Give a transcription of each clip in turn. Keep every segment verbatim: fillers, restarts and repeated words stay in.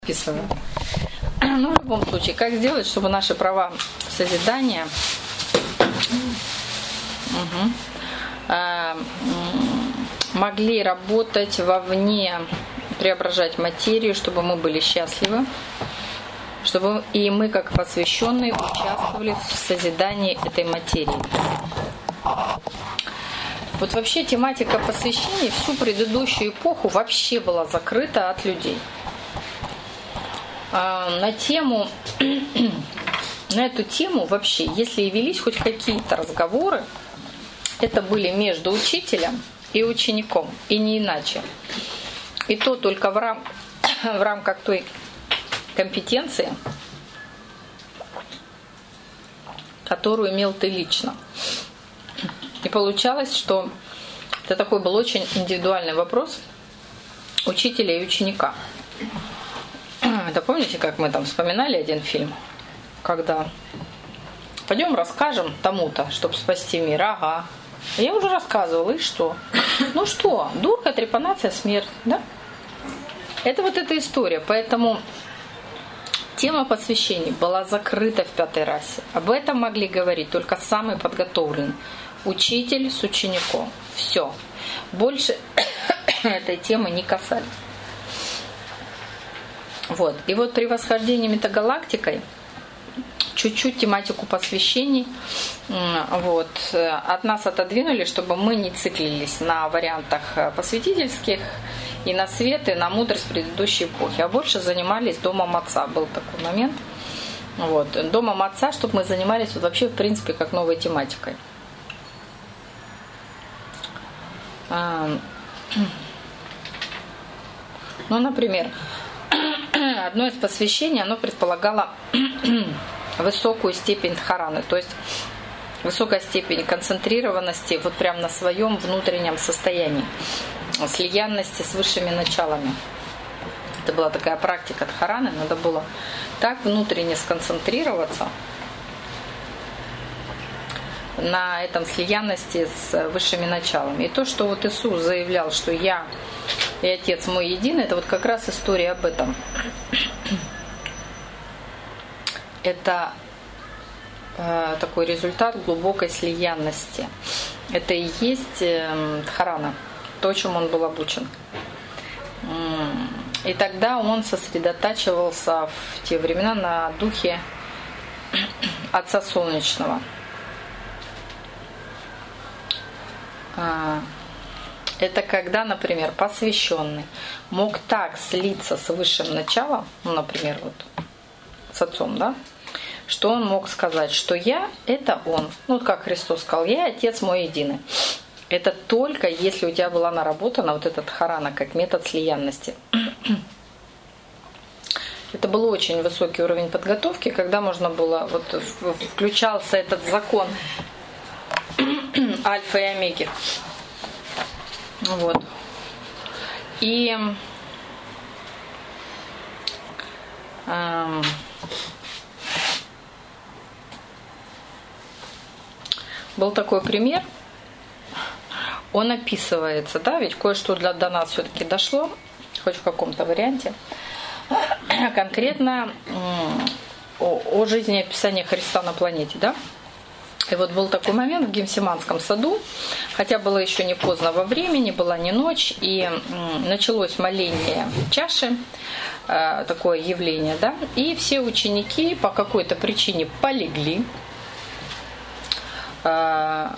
записываю. Ну, в любом случае, как сделать, чтобы наши права созидания угу, э, могли работать вовне, преображать материю, чтобы мы были счастливы, чтобы и мы, как посвященные, участвовали в созидании этой материи. Вот вообще тематика посвящения всю предыдущую эпоху вообще была закрыта от людей. На тему, на эту тему вообще, если и велись хоть какие-то разговоры, это были между учителем и учеником, и не иначе. И то только в, рам, в рамках той компетенции, которую имел ты лично. И получалось, что это такой был очень индивидуальный вопрос учителя и ученика. Да, помните, как мы там вспоминали один фильм, когда пойдем расскажем тому-то, чтобы спасти мир. Ага. Я уже рассказывала, и что? Ну что, дурка, трепанация, смерть, да? Это вот эта история. Поэтому тема посвящений была закрыта в пятой расе. Об этом могли говорить только самые подготовленные. Учитель с учеником. Все. Больше этой темы не касались. Вот. И вот при восхождении метагалактикой чуть-чуть тематику посвящений вот, от нас отодвинули, чтобы мы не циклились на вариантах посвятительских и на свет, и на мудрость предыдущей эпохи, а больше занимались Домом Отца. Был такой момент. Вот. Домом Отца, чтобы мы занимались вот вообще, в принципе, как новой тематикой. Ну, например, одно из посвящений, оно предполагало высокую степень дхараны, то есть высокая степень концентрированности вот прям на своем внутреннем состоянии, слиянности с высшими началами. Это была такая практика дхараны, надо было так внутренне сконцентрироваться на этом слиянности с высшими началами. И то, что вот Иисус заявлял, что я и Отец мой единый, это вот как раз история об этом. Это э, такой результат глубокой слиянности. Это и есть э, дхарана, то, чем он был обучен. И тогда он сосредотачивался в те времена на духе Отца Солнечного. Это когда, например, посвященный мог так слиться с высшим началом, ну, например, вот с Отцом, да, что он мог сказать, что я – это Он. Ну, как Христос сказал, я – Отец мой единый. Это только если у тебя была наработана вот эта дхарана как метод слиянности. Это был очень высокий уровень подготовки, когда можно было, вот включался этот закон альфа и омеги. Вот. И эм, был такой пример. Он описывается, да, ведь кое-что для, до нас все-таки дошло, хоть в каком-то варианте, конкретно о, о жизнеописании Христа на планете, да. И вот был такой момент в Гефсиманском саду, хотя было еще не поздно во времени, была не ночь, и началось моление чаши, такое явление, да, и все ученики по какой-то причине полегли, в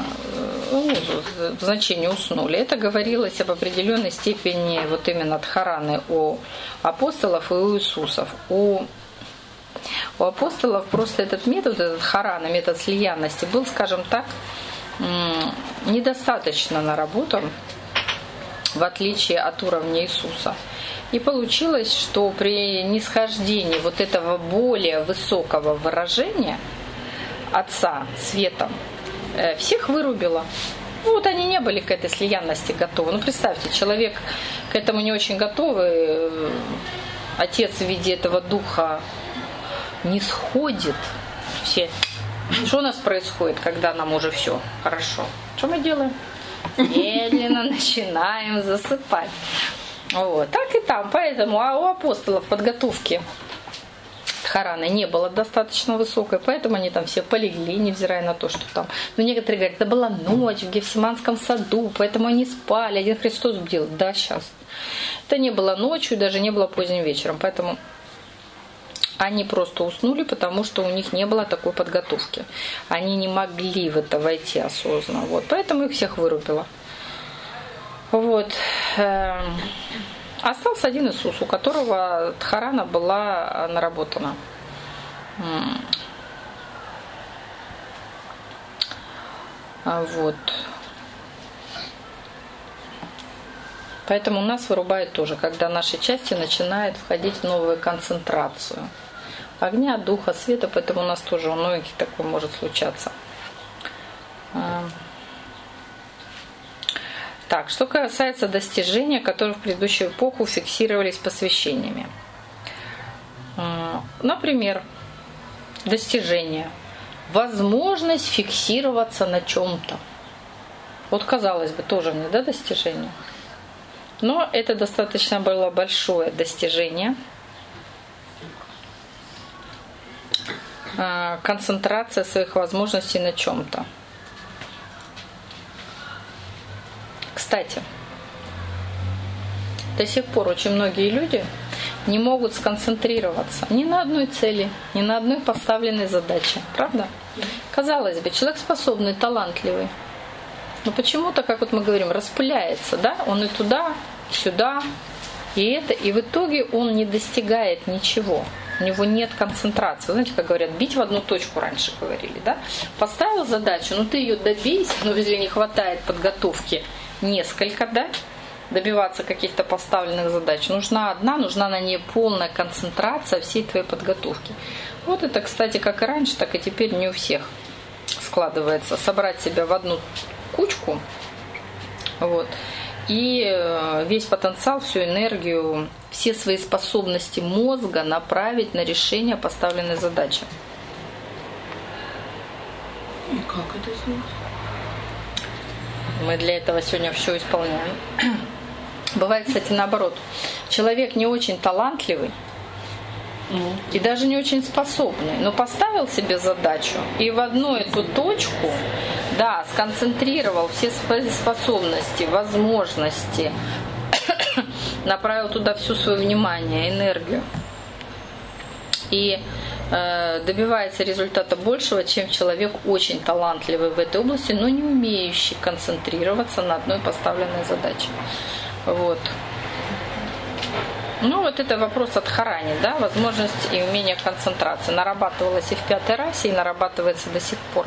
значении уснули. Это говорилось об определенной степени вот именно дхараны у апостолов и у Иисусов. У У апостолов просто этот метод, этот дхарана, метод слиянности был, скажем так, недостаточно наработан, в отличие от уровня Иисуса. И получилось, что при нисхождении вот этого более высокого выражения Отца светом всех вырубило. Ну, вот они не были к этой слиянности готовы. Ну, представьте, человек к этому не очень готовый, Отец в виде этого духа не сходит. Все. Что у нас происходит, когда нам уже все хорошо? Что мы делаем? Медленно начинаем засыпать. Вот. Так и там. Поэтому а у апостолов подготовки Дхараны не было достаточно высокой, поэтому они там все полегли, невзирая на то, что там... Ну, некоторые говорят, это была ночь в Гефсиманском саду, поэтому они спали, один Христос бдил. Да, сейчас. Это не было ночью, даже не было поздним вечером, поэтому они просто уснули, потому что у них не было такой подготовки. Они не могли в это войти осознанно. Вот. Поэтому их всех вырубило. Вот. Остался один Иисус, у которого Дхарана была наработана. Вот. Поэтому нас вырубает тоже, когда наши части начинают входить в новую концентрацию огня, духа, света, поэтому у нас тоже у многих такое может случаться. Так, что касается достижений, которые в предыдущую эпоху фиксировались посвящениями. Например, достижение. Возможность фиксироваться на чем-то. Вот, казалось бы, тоже мне, да, достижение? Но это достаточно было большое достижение. Концентрация своих возможностей на чем-то. Кстати, до сих пор очень многие люди не могут сконцентрироваться ни на одной цели, ни на одной поставленной задаче. Правда? Казалось бы, человек способный, талантливый. Но почему-то, как вот мы говорим, распыляется, да? Он и туда, и сюда, и это. И в итоге он не достигает ничего. У него нет концентрации. Знаете, как говорят, бить в одну точку раньше говорили, да? Поставил задачу, ну ты ее добейся, но если не хватает подготовки несколько, да, добиваться каких-то поставленных задач. Нужна одна, нужна на ней полная концентрация всей твоей подготовки. Вот это, кстати, как и раньше, так и теперь не у всех складывается. Собрать себя в одну кучку, вот, и весь потенциал, всю энергию, все свои способности мозга направить на решение поставленной задачи. И как это сделать? Мы для этого сегодня все исполняем. Бывает, кстати, наоборот. Человек не очень талантливый mm. и даже не очень способный, но поставил себе задачу и в одну эту точку, да, сконцентрировал все свои способности, возможности, направил туда все свое внимание, энергию. И добивается результата большего, чем человек очень талантливый в этой области, но не умеющий концентрироваться на одной поставленной задаче. Вот. Ну, вот это вопрос о Дхаране, да, возможность и умение концентрации. Нарабатывалась и в пятой расе, и нарабатывается до сих пор.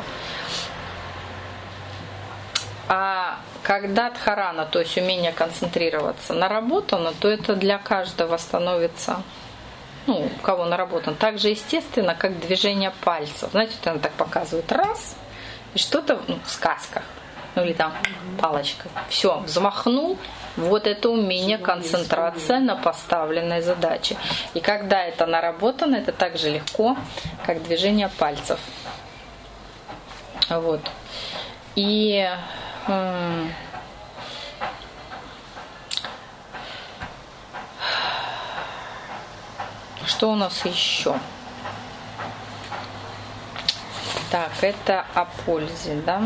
А когда Дхарана, то есть умение концентрироваться, наработано, то это для каждого становится... Ну, у кого наработан, так же естественно, как движение пальцев. Знаете, вот она так показывает раз, и что-то, ну, в сказках, ну или там палочкой. Все, взмахнул, вот это умение, концентрация на поставленной задаче. И когда это наработано, это так же легко, как движение пальцев. Вот. И... М- Что у нас еще? Так, это о пользе, да?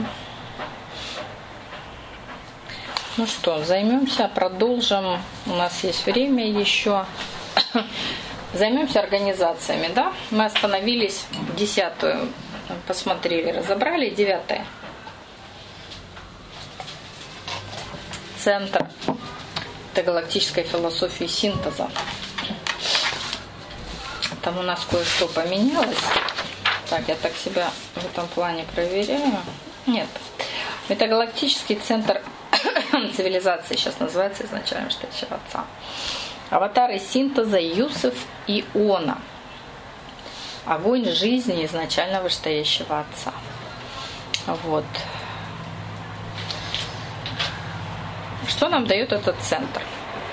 Ну что, займемся, продолжим. У нас есть время еще. Займемся организациями, да? Мы остановились, десятую посмотрели, разобрали, девятая. Центр галактической философии синтеза. Там у нас кое-что поменялось. Так, я так себя в этом плане проверяю. Нет. Метагалактический центр цивилизации сейчас называется изначально Вштающего Отца. Аватары синтеза Юсеф и Она. Огонь жизни изначально Вышестоящего Отца. Вот. Что нам дает этот центр?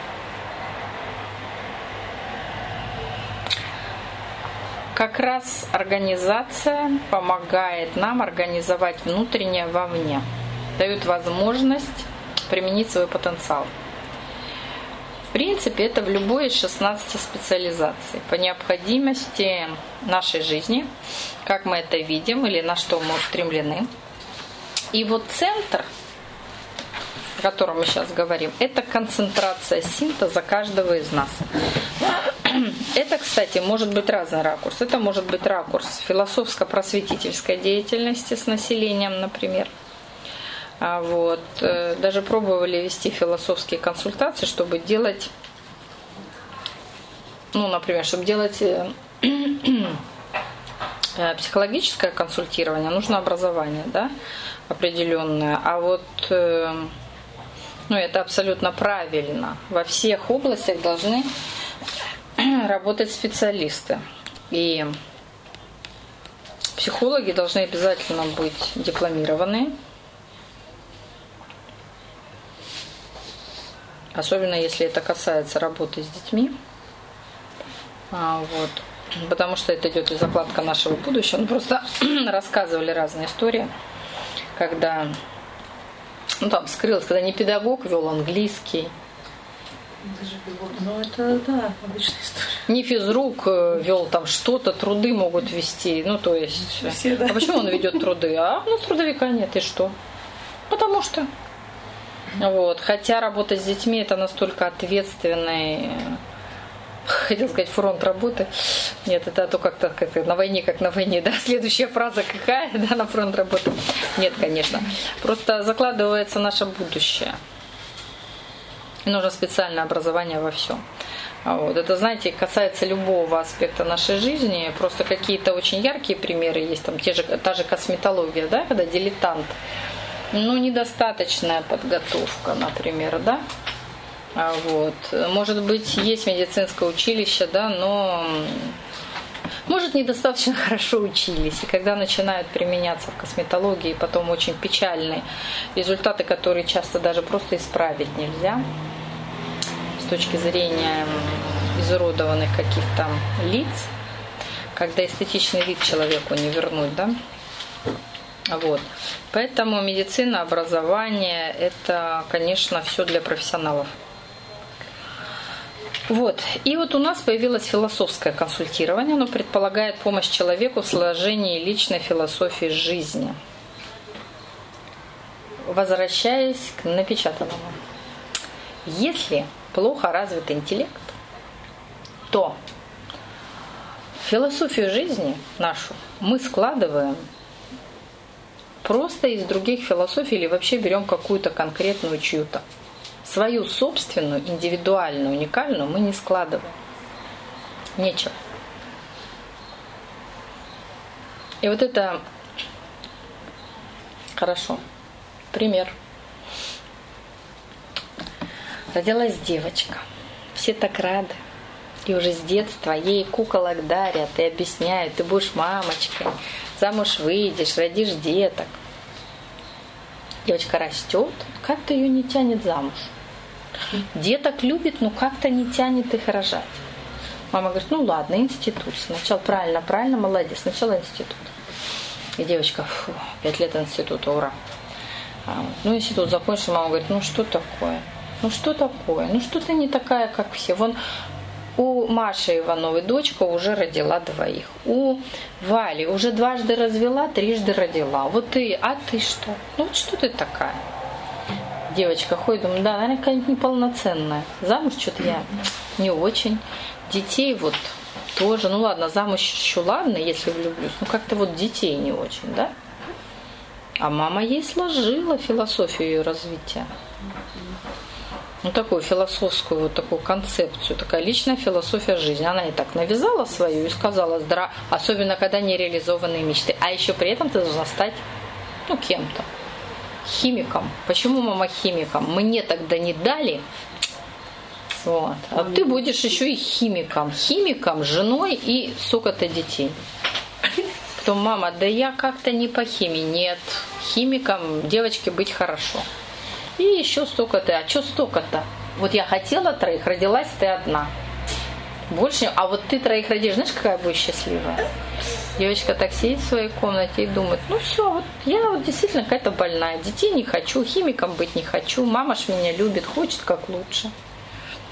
Как раз организация помогает нам организовать внутреннее вовне, дает возможность применить свой потенциал. В принципе, это в любой из шестнадцати специализаций. По необходимости нашей жизни, как мы это видим или на что мы устремлены. И вот центр, о котором мы сейчас говорим, это концентрация синтеза каждого из нас. Это, кстати, может быть разный ракурс. Это может быть ракурс философско-просветительской деятельности с населением, например. А вот, даже пробовали вести философские консультации, чтобы делать, ну, например, чтобы делать психологическое консультирование, нужно образование, да, определенное. А вот, ну, это абсолютно правильно. Во всех областях должны работать специалисты. И психологи должны обязательно быть дипломированные. Особенно если это касается работы с детьми. А, вот. Потому что это идет и закладка нашего будущего. Ну, просто рассказывали разные истории, когда, ну, там скрылось, когда не педагог вел английский. Ну, это, да, обычная история. Не физрук вел там что-то, труды могут вести. Ну, то есть, все, да. А почему он ведет труды? А у нас трудовика нет, и что? Потому что. Вот. Хотя работа с детьми это настолько ответственный, хотел сказать, фронт работы. Нет, это то как-то как на войне, как на войне, да. Следующая фраза какая, да, на фронт работы. Нет, конечно. Просто закладывается наше будущее. И нужно специальное образование во всем. Вот. Это, знаете, касается любого аспекта нашей жизни. Просто какие-то очень яркие примеры есть. Там те же, та же косметология, да, когда дилетант. Ну, недостаточная подготовка, например, да. Вот. Может быть, есть медицинское училище, да, но, может, недостаточно хорошо учились. И когда начинают применяться в косметологии, потом очень печальные результаты, которые часто даже просто исправить нельзя с точки зрения изуродованных каких-то лиц, когда эстетичный вид человеку не вернуть, да. Вот. Поэтому медицина, образование – это, конечно, все для профессионалов. Вот. И вот у нас появилось философское консультирование. Оно предполагает помощь человеку в сложении личной философии жизни. Возвращаясь к напечатанному. Если плохо развит интеллект, то философию жизни нашу мы складываем просто из других философий или вообще берем какую-то конкретную чью-то. Свою собственную, индивидуальную, уникальную мы не складываем. Нечего. И вот это хорошо. Пример. Родилась девочка. Все так рады. И уже с детства ей куколок дарят и объясняют, ты будешь мамочкой, замуж выйдешь, родишь деток. Девочка растет, как-то ее не тянет замуж. Деток любит, но как-то не тянет их рожать. Мама говорит, ну ладно, институт. Сначала правильно, правильно, молодец, сначала институт. И девочка, фу, пять лет института, ура. А, ну, институт закончил, мама говорит, ну что такое? Ну что такое? Ну что ты не такая, как все? Вон у Маши Ивановой дочка уже родила двоих. У Вали уже дважды развела, трижды родила. Вот ты, а ты что? Ну вот что ты такая? Девочка ходит, думаю, да, наверное, какая-нибудь неполноценная. Замуж что-то я не очень. Детей вот тоже. Ну ладно, замуж еще ладно, если влюблюсь. Ну как-то вот детей не очень, да? А мама ей сложила философию ее развития. Ну, такую философскую вот такую концепцию, такая личная философия жизни. Она и так навязала свою и сказала, здра... особенно когда нереализованные мечты. А еще при этом ты должна стать, ну, кем-то. Химиком. Почему мама химиком? Мне тогда не дали. Вот. А ты будешь еще и химиком. Химиком, женой и столько-то детей. Потом мама, да я как-то не по химии. Нет, химиком девочке быть хорошо. И еще столько-то. А что столько-то? Вот я хотела троих, родилась ты одна. Больше, а вот ты троих родишь, знаешь, какая будешь счастливая? Девочка так сидит в своей комнате и думает, ну все, вот я вот действительно какая-то больная. Детей не хочу, химиком быть не хочу. Мама ж меня любит, хочет как лучше.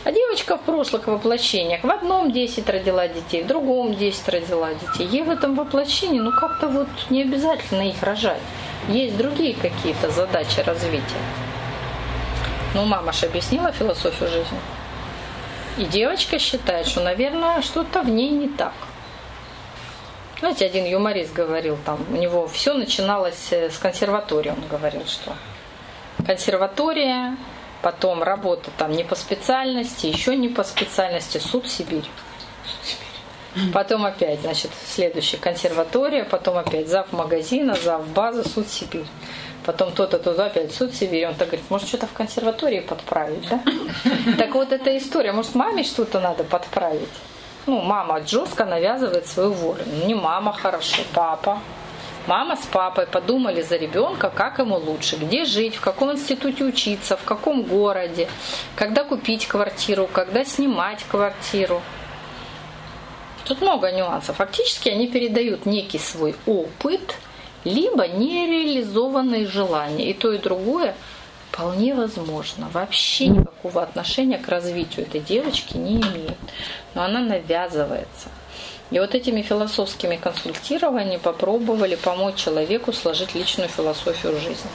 А девочка в прошлых воплощениях в одном десять родила детей, в другом десять родила детей. Ей в этом воплощении, ну как-то вот не обязательно их рожать. Есть другие какие-то задачи развития. Ну, мама же объяснила философию жизни. И девочка считает, что, наверное, что-то в ней не так. Знаете, один юморист говорил, там у него все начиналось с консерватории. Он говорил, что консерватория, потом работа там не по специальности, еще не по специальности, суд Сибирь. Потом опять, значит, следующая консерватория, потом опять зав магазина, зав база, суд Сибирь. Потом то-то, то-то, опять суд Сибирь. Он так говорит, может, что-то в консерватории подправить, да? Так вот эта история, может, маме что-то надо подправить? Ну, мама жестко навязывает свою волю. Ну, не мама, хорошо, папа. Мама с папой подумали за ребенка, как ему лучше, где жить, в каком институте учиться, в каком городе, когда купить квартиру, когда снимать квартиру. Тут много нюансов. Фактически они передают некий свой опыт, либо нереализованные желания. И то, и другое вполне возможно. Вообще никакого отношения к развитию этой девочки не имеет. Но она навязывается. И вот этими философскими консультированиями попробовали помочь человеку сложить личную философию жизни.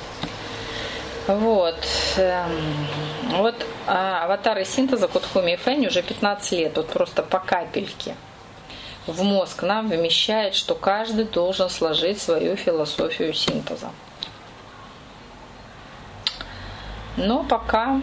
Вот. Вот аватары синтеза Кодхуми и Фэнь уже пятнадцать лет, вот просто по капельке в мозг нам вмещает, что каждый должен сложить свою философию синтеза. Но пока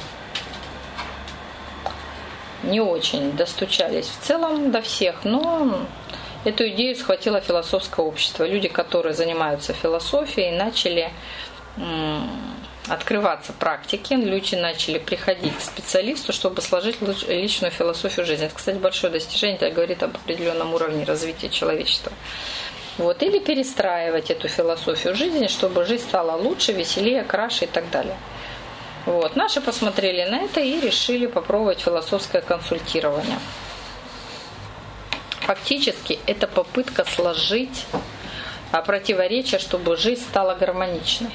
не очень достучались в целом до всех, но эту идею схватило философское общество. Люди, которые занимаются философией, начали открываться практике, люди начали приходить к специалисту, чтобы сложить личную философию жизни. Это, кстати, большое достижение, это говорит об определенном уровне развития человечества. Вот. Или перестраивать эту философию жизни, чтобы жизнь стала лучше, веселее, краше и так далее. Вот. Наши посмотрели на это и решили попробовать философское консультирование. Фактически это попытка сложить противоречия, чтобы жизнь стала гармоничной.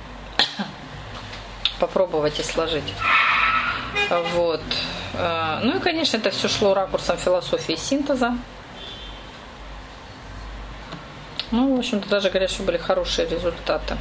Попробовать и сложить. Вот. Ну и, конечно, это все шло ракурсом философии синтеза. Ну, в общем-то, даже говорят, что были хорошие результаты.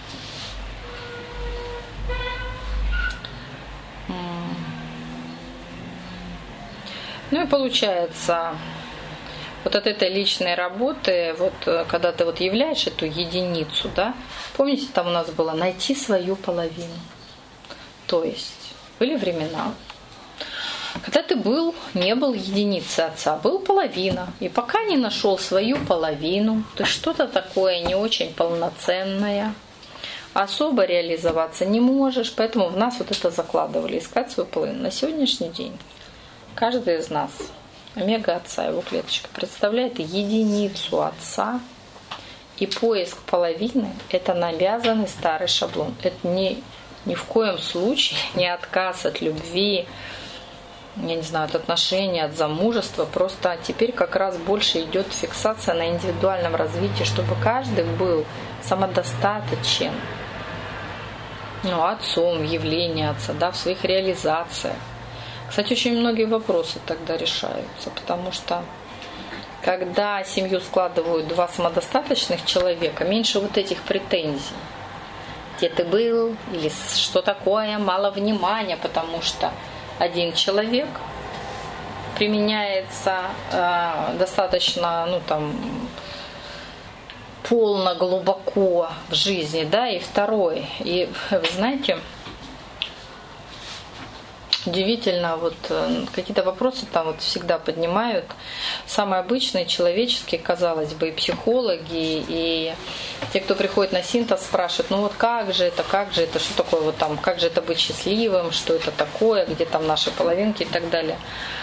Ну и получается, вот от этой личной работы, вот когда ты вот являешь эту единицу, да, помните, там у нас было найти свою половину. То есть были времена, когда ты был, не был единицей отца, был половина. И пока не нашел свою половину, ты что-то такое не очень полноценное, особо реализоваться не можешь. Поэтому в нас вот это закладывали, искать свою половину. На сегодняшний день каждый из нас, омега отца, его клеточка, представляет единицу отца. И поиск половины – это навязанный старый шаблон. Это не... Ни в коем случае не отказ от любви, я не знаю, от отношений, от замужества. Просто теперь как раз больше идет фиксация на индивидуальном развитии, чтобы каждый был самодостаточен. Ну, отцом, явление отца, да, в своих реализациях. Кстати, очень многие вопросы тогда решаются, потому что когда семью складывают два самодостаточных человека, меньше вот этих претензий. Где ты был, или что такое, мало внимания, потому что один человек применяется э, достаточно, ну там, полно, глубоко в жизни, да, и второй. И вы знаете, удивительно, вот какие-то вопросы там вот всегда поднимают. Самые обычные, человеческие, казалось бы, и психологи, и те, кто приходит на синтез, спрашивают, ну вот как же это, как же это, что такое вот там, как же это быть счастливым, что это такое, где там наши половинки и так далее.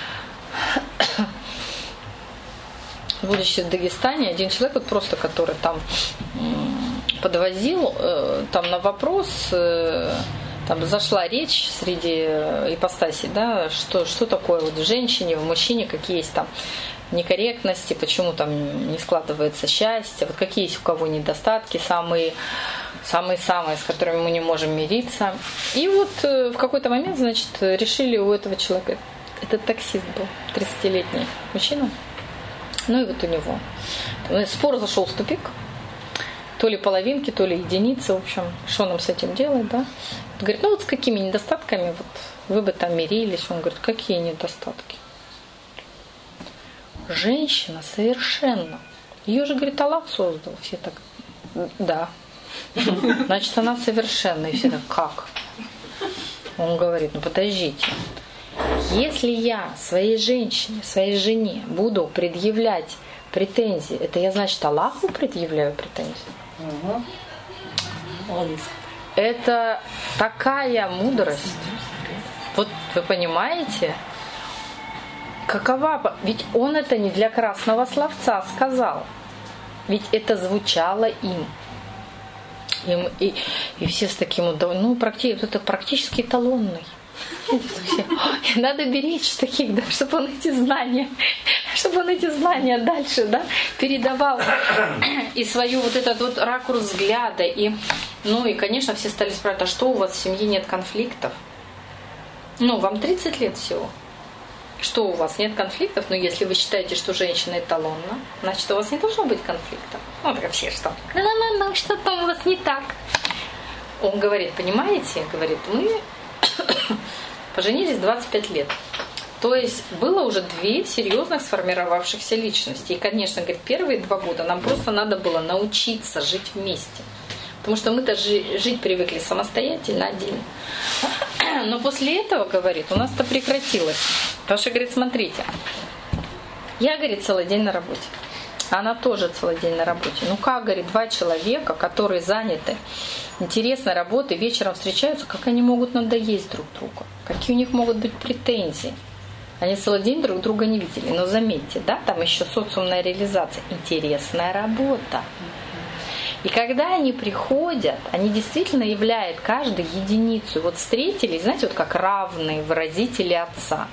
Будучи в Дагестане, один человек, вот просто, который там подвозил, там на вопрос, там зашла речь среди ипостасей, да, что, что такое вот в женщине, в мужчине, какие есть там некорректности, почему там не складывается счастье, вот какие есть у кого недостатки, самые самые-самые, с которыми мы не можем мириться. И вот в какой-то момент, значит, решили у этого человека, этот таксист был, тридцатилетний мужчина, ну и вот у него спор зашел в тупик, то ли половинки, то ли единицы, в общем, что нам с этим делать, да? Говорит, ну вот с какими недостатками вот вы бы там мирились? Он говорит, какие недостатки? Женщина совершенно. Ее же, говорит, Аллах создал. Все так, да. Значит, она совершенна. И все так, как? Он говорит, ну подождите. Если я своей женщине, своей жене буду предъявлять претензии, это я, значит, Аллаху предъявляю претензии? Угу. Молодец. Это такая мудрость. Вот вы понимаете, какова... Ведь он это не для красного словца сказал. Ведь это звучало им. им и, и все с таким удовольствием. Ну, практически, это практически эталонный. Надо беречь таких, да, чтобы он эти знания, чтобы он эти знания дальше, да, передавал и свою вот этот вот ракурс взгляда. И, ну и, конечно, все стали спрашивать, а что у вас в семье нет конфликтов? Ну, вам тридцать лет всего. Что у вас нет конфликтов? Но если вы считаете, что женщина эталонна, значит, у вас не должно быть конфликтов. Ну, так все что? Ну-ну-ну, что там у вас не так? Он говорит, понимаете, говорит, мы поженились двадцать пять лет. То есть было уже две серьезных сформировавшихся личности. И, конечно, говорит, первые два года нам просто надо было научиться жить вместе. Потому что мы-то жить привыкли самостоятельно, отдельно. Но после этого, говорит, у нас это прекратилось. Потому что, говорит, смотрите, я, говорит, целый день на работе. Она тоже целый день на работе. Ну как, говорит, два человека, которые заняты интересной работой, вечером встречаются, как они могут надоесть друг другу? Какие у них могут быть претензии? Они целый день друг друга не видели. Но заметьте, да, там еще социумная реализация. Интересная работа. И когда они приходят, они действительно являют каждую единицу. Вот встретились, знаете, вот как равные выразители отца.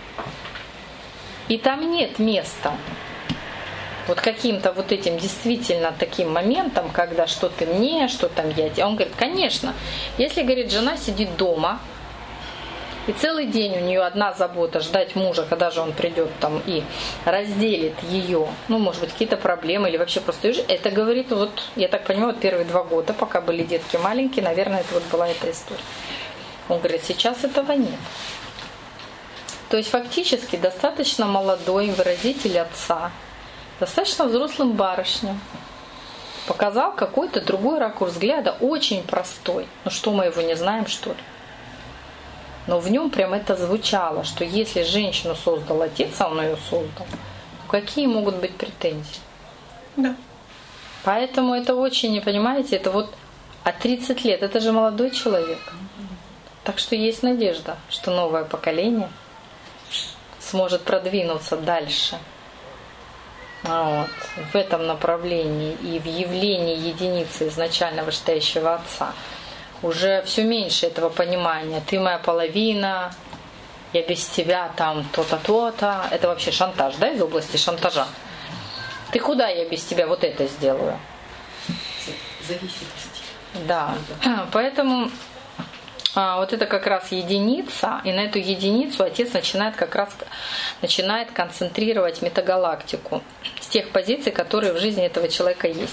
И там нет места вот каким-то вот этим действительно таким моментом, когда что ты мне, что там я тебе. Он говорит, конечно, если, говорит, жена сидит дома, и целый день у нее одна забота ждать мужа, когда же он придет там и разделит ее, ну, может быть, какие-то проблемы или вообще просто ее жизнь. Это, говорит, вот, я так понимаю, вот первые два года, пока были детки маленькие, наверное, это вот была эта история. Он говорит, сейчас этого нет. То есть фактически достаточно молодой выразитель отца, достаточно взрослым барышням показал какой-то другой ракурс взгляда, очень простой. Ну что, мы его не знаем, что ли? Но в нем прям это звучало, что если женщину создал отец, а он ее создал, то какие могут быть претензии? Да. Поэтому это очень, понимаете, это вот а тридцать лет, это же молодой человек. Так что есть надежда, что новое поколение сможет продвинуться дальше вот, в этом направлении и в явлении единицы изначально вышестоящего отца. Уже все меньше этого понимания. Ты моя половина, я без тебя там то-то, то-то. Это вообще шантаж, да, из области шантажа. Ты куда, я без тебя вот это сделаю? Зависимость. Да. Поэтому а, вот это как раз единица, и на эту единицу отец начинает как раз начинает концентрировать метагалактику с тех позиций, которые в жизни этого человека есть.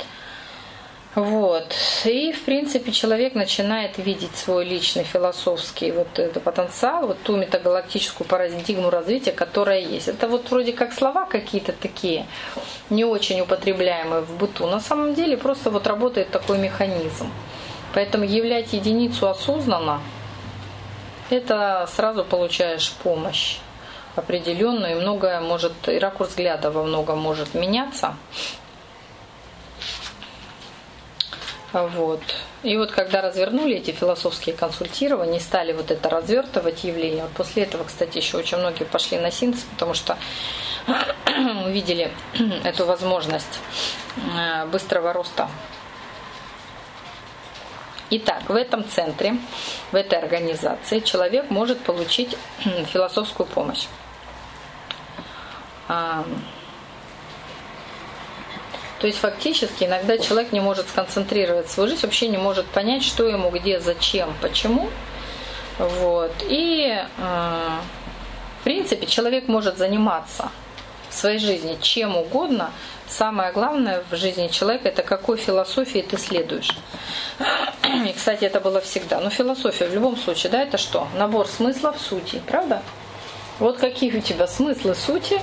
Вот. И, в принципе, человек начинает видеть свой личный философский вот этот потенциал, вот ту метагалактическую парадигму развития, которая есть. Это вот вроде как слова какие-то такие, не очень употребляемые в быту. На самом деле просто вот работает такой механизм. Поэтому являть единицу осознанно, это сразу получаешь помощь определенную, и многое может, и ракурс взгляда во многом может меняться. Вот. И вот когда развернули эти философские консультирования, стали вот это развертывать явление, вот после этого, кстати, еще очень многие пошли на синтез, потому что увидели эту возможность быстрого роста Итак, в этом центре, в этой организации человек может получить философскую помощь. То есть фактически иногда человек не может сконцентрировать свою жизнь, вообще не может понять, что ему, где, зачем, почему. Вот. И в принципе человек может заниматься в своей жизни чем угодно. Самое главное в жизни человека — это какой философии ты следуешь. И, кстати, это было всегда. Но философия в любом случае, да, это что? Набор смыслов, сути, правда? Вот какие у тебя смыслы, сути,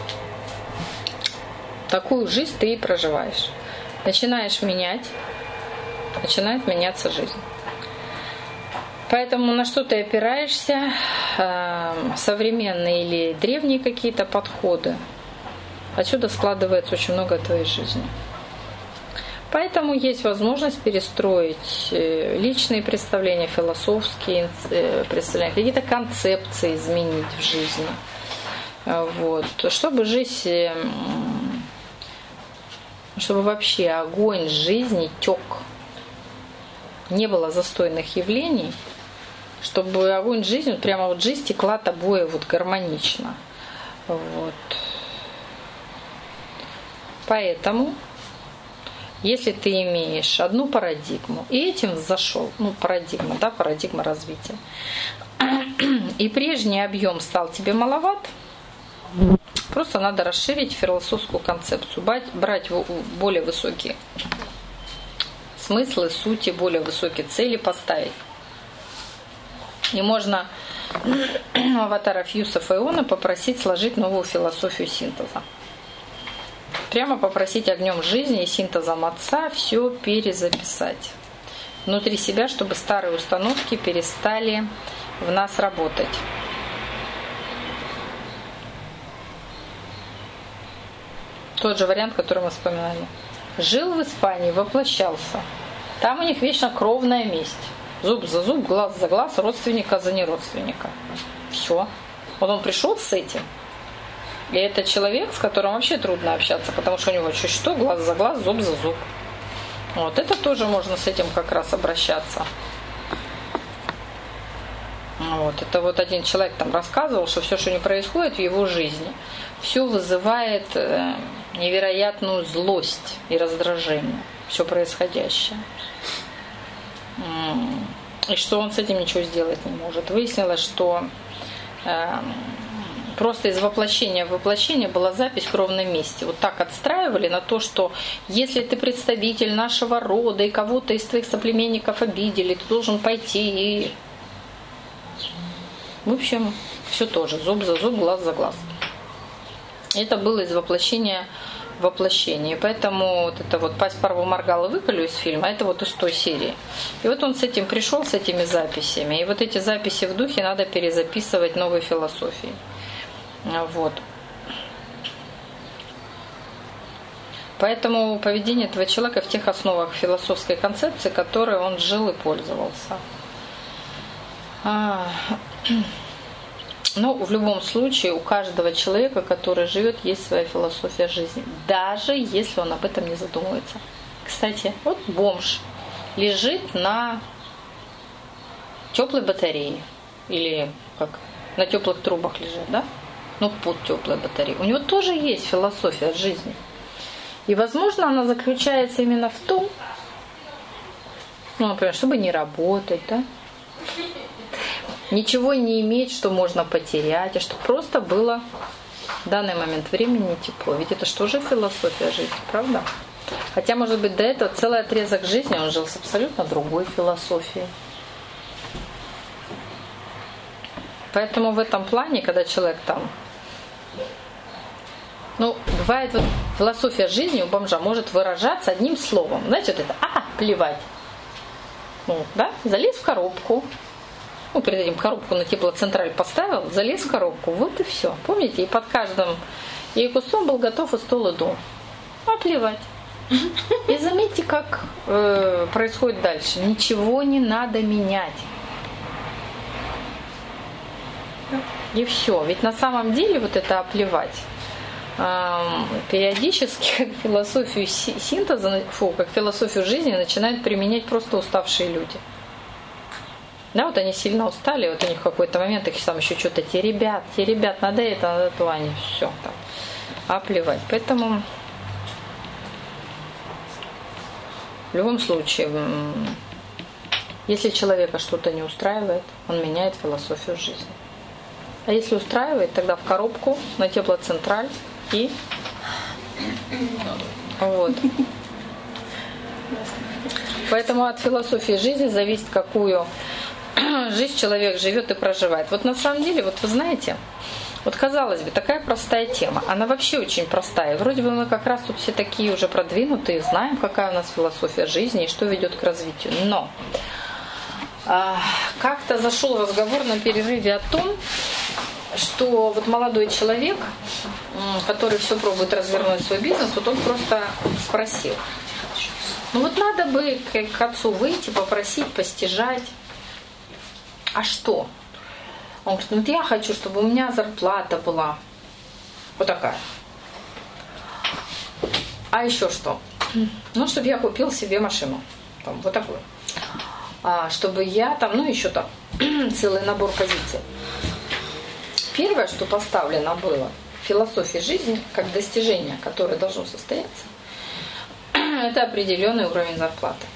такую жизнь ты и проживаешь. Начинаешь менять, начинает меняться жизнь. Поэтому на что ты опираешься, современные или древние какие-то подходы, отсюда складывается очень много твоей жизни. Поэтому есть возможность перестроить личные представления, философские представления, какие-то концепции изменить в жизни. Вот. Чтобы жизнь, чтобы вообще огонь жизни тек, не было застойных явлений, чтобы огонь жизни, вот прямо вот жизнь текла тобой вот гармонично. Вот. Поэтому, если ты имеешь одну парадигму, и этим зашел, ну, парадигма, да, парадигма развития, и прежний объем стал тебе маловат, просто надо расширить философскую концепцию, брать, брать более высокие смыслы, сути, более высокие цели поставить. И можно у аватаров Юсефа и Иона попросить сложить новую философию синтеза. Прямо попросить огнем жизни и синтезом Отца все перезаписать внутри себя, чтобы старые установки перестали в нас работать. Тот же вариант, который мы вспоминали. Жил в Испании, воплощался. Там у них вечно кровная месть. Зуб за зуб, глаз за глаз, родственника за неродственника. Все. Вот он пришел с этим. И это человек, с которым вообще трудно общаться, потому что у него чуть что, глаз за глаз, зуб за зуб. Вот это тоже можно с этим как раз обращаться. Вот. Это вот один человек там рассказывал, что все, что не происходит в его жизни, все вызывает невероятную злость и раздражение. Все происходящее. И что он с этим ничего сделать не может. Выяснилось, что просто из воплощения в воплощение была запись в кровном месте. Вот так отстраивали на то, что если ты представитель нашего рода и кого-то из твоих соплеменников обидели, ты должен пойти и... В общем, все тоже. Зуб за зуб, глаз за глаз. Это было из воплощения в воплощение. Поэтому вот это вот «Пасть Парву Маргала» выколю из фильма, это вот из той серии. И вот он с этим пришел, с этими записями. И вот эти записи в духе надо перезаписывать новой философией. Вот. Поэтому поведение этого человека в тех основах философской концепции, которой он жил и пользовался. Но в любом случае у каждого человека, который живет, есть своя философия жизни, даже если он об этом не задумывается. Кстати, вот бомж лежит на теплой батарее или как на теплых трубах лежит, да? Ну, под теплой батареей. У него тоже есть философия жизни. И, возможно, она заключается именно в том, ну, например, чтобы не работать, да? Ничего не иметь, что можно потерять, а чтобы просто было в данный момент времени тепло. Ведь это что же философия жизни, правда? Хотя, может быть, до этого целый отрезок жизни он жил с абсолютно другой философией. Поэтому в этом плане, когда человек там... Ну, бывает, вот философия жизни у бомжа может выражаться одним словом. Знаете, вот это «а, плевать». Ну, да, залез в коробку. Ну, перед этим коробку на теплоцентраль поставил, залез в коробку, вот и все. Помните, и под каждым и кустом был готов и стол, и дом. А плевать. И заметьте, как э, происходит дальше. Ничего не надо менять. И все. Ведь на самом деле вот это оплевать э, периодически как философию синтеза, фу, как философию жизни начинают применять просто уставшие люди. Да, вот они сильно устали, вот у них в какой-то момент их там еще что-то, те ребят, те ребят, надо это, надо то, они все там, а плевать. Поэтому в любом случае, если человека что-то не устраивает, он меняет философию жизни. А если устраивает, тогда в коробку на теплоцентраль и вот. Поэтому от философии жизни зависит, какую жизнь человек живет и проживает. Вот на самом деле, вот вы знаете, вот казалось бы, такая простая тема, она вообще очень простая. Вроде бы мы как раз тут все такие уже продвинутые, знаем, какая у нас философия жизни и что ведет к развитию. Но а, как-то зашел разговор на перерыве о том, что вот молодой человек, который все пробует развернуть свой бизнес, вот он просто спросил, ну вот надо бы к отцу выйти, попросить, постижать. А что? Он говорит, ну вот я хочу, чтобы у меня зарплата была вот такая. А еще что? Ну, чтобы я купил себе машину. Там, вот такую. А, чтобы я там, ну еще там, целый набор позиций. Первое, что поставлено было в философии жизни, как достижение, которое должно состояться, это определенный уровень зарплаты.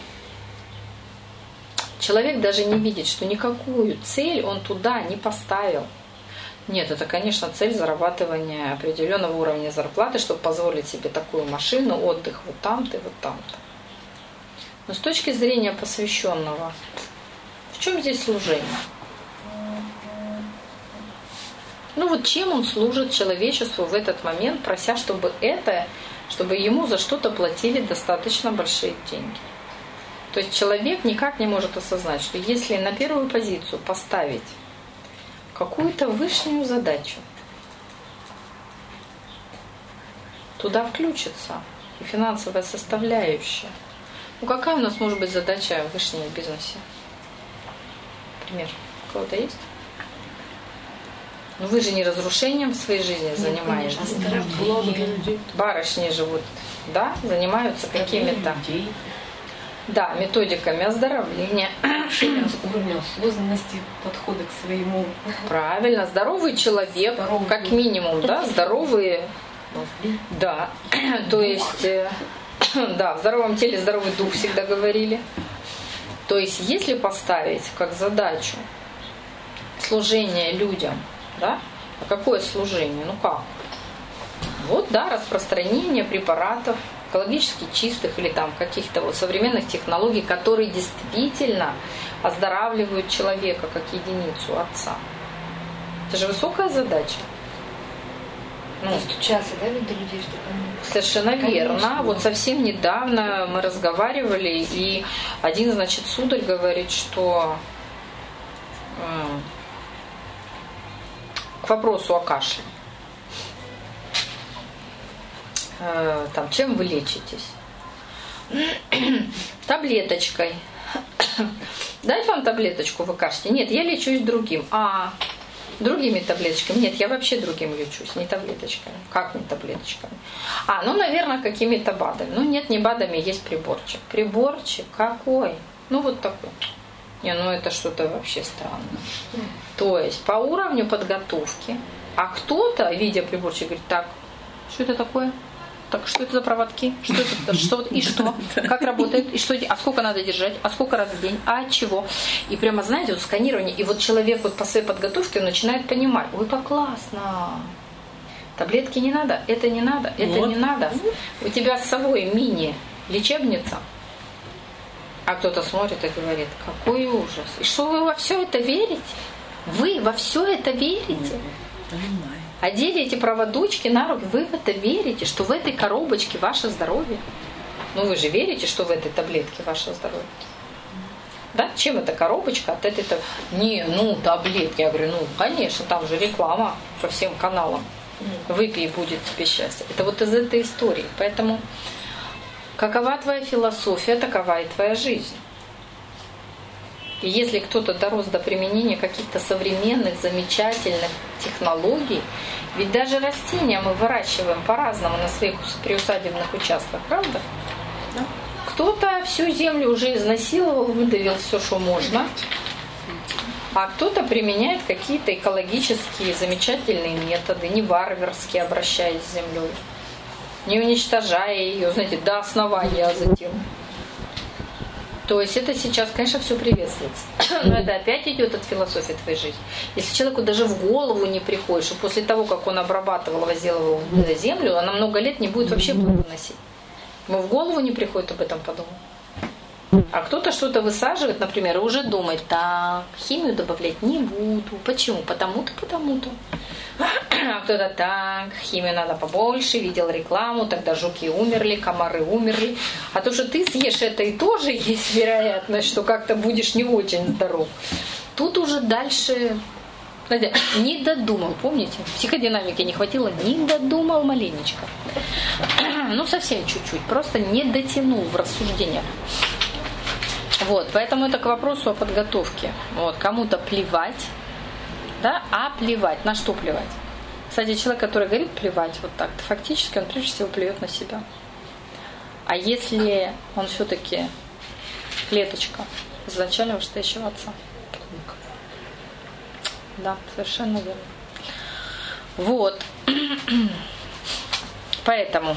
Человек даже не видит, что никакую цель он туда не поставил. Нет, это, конечно, цель зарабатывания определенного уровня зарплаты, чтобы позволить себе такую машину, отдых вот там-то и вот там-то. Но с точки зрения посвященного, в чем здесь служение? Ну вот чем он служит человечеству в этот момент, прося, чтобы это, чтобы ему за что-то платили достаточно большие деньги. То есть человек никак не может осознать, что если на первую позицию поставить какую-то высшую задачу, туда включится и финансовая составляющая. Ну какая у нас может быть задача высшей в бизнесе? Пример. У кого-то есть? Ну вы же не разрушением своей жизни занимаетесь. Барышни живут, да, занимаются какими-то, да, методиками оздоровления. Уровень осознанности, подхода к своему. Правильно, здоровый человек, здоровый как дух. Минимум, да, здоровые, да, то есть, да, в здоровом теле здоровый дух всегда говорили. То есть, если поставить как задачу служение людям, да? А какое служение? Ну как? Вот, да, распространение препаратов экологически чистых или там каких-то вот современных технологий, которые действительно оздоравливают человека как единицу отца. Это же высокая задача. Ну, стучаться, да, ведь до людей, чтобы они... Совершенно верно. Конечно. Вот совсем недавно мы разговаривали, и один, значит, сударь говорит, что к вопросу о кашле. Там, чем вы лечитесь? Таблеточкой. Дать вам таблеточку, вы кашляете? Нет, я лечусь другим. А, другими таблеточками? Нет, я вообще другим лечусь, не таблеточками. Как не таблеточками? А, ну, наверное, какими-то БАДами. Ну, нет, не БАДами, есть приборчик. Приборчик какой? Ну, вот такой. Не, ну это что-то вообще странно. То есть по уровню подготовки, а кто-то, видя приборчик, говорит, так, что это такое? Так, что это за проводки? Что это? Что, и что? Как работает? И что? А сколько надо держать? А сколько раз в день? А от чего? И прямо, знаете, вот сканирование. И вот человек вот по своей подготовке начинает понимать, ой, как классно. Таблетки не надо, это не надо, это вот. Не надо. У тебя с собой мини-лечебница. А кто-то смотрит и говорит, какой ужас. И что вы во все это верите? Вы во все это верите? Понимаю. Одели эти проводочки на руки, вы в это верите, что в этой коробочке ваше здоровье? Ну вы же верите, что в этой таблетке ваше здоровье? Да? Чем эта коробочка от этой таблетки? Не, ну таблетки. Я говорю, ну конечно, там же реклама по всем каналам. Выпей, будет тебе счастье. Это вот из этой истории. Поэтому какова твоя философия, такова и твоя жизнь. И если кто-то дорос до применения каких-то современных, замечательных технологий, ведь даже растения мы выращиваем по-разному на своих приусадебных участках, правда? Да. Кто-то всю землю уже изнасиловал, выдавил все, что можно, А кто-то применяет какие-то экологические замечательные методы, не варварски обращаясь с землей, не уничтожая ее, знаете, до основания, а затем. То есть это сейчас, конечно, все приветствуется. Но это опять идет от философии твоей жизни. Если человеку даже в голову не приходит, что после того, как он обрабатывал, возделывал землю, она много лет не будет вообще плодоносить. Ему в голову не приходит об этом подумать. А кто-то что-то высаживает, например, и уже думает, так, химию добавлять не буду. Почему? Потому-то, потому-то. А кто-то так, химию надо побольше, видел рекламу, тогда жуки умерли, комары умерли. А то, что ты съешь это, и тоже есть вероятность, что как-то будешь не очень здоров. Тут уже дальше, знаете, не додумал, помните? Психодинамики не хватило, не додумал маленечко. Ну, совсем чуть-чуть, просто не дотянул в рассуждениях. Вот, поэтому это к вопросу о подготовке. Вот, кому-то плевать, да, а плевать, на что плевать? Кстати, человек, который говорит плевать вот так, фактически он прежде всего плюет на себя. А если он все-таки клеточка изначально вышестоящего отца? Да, совершенно верно. Вот. Поэтому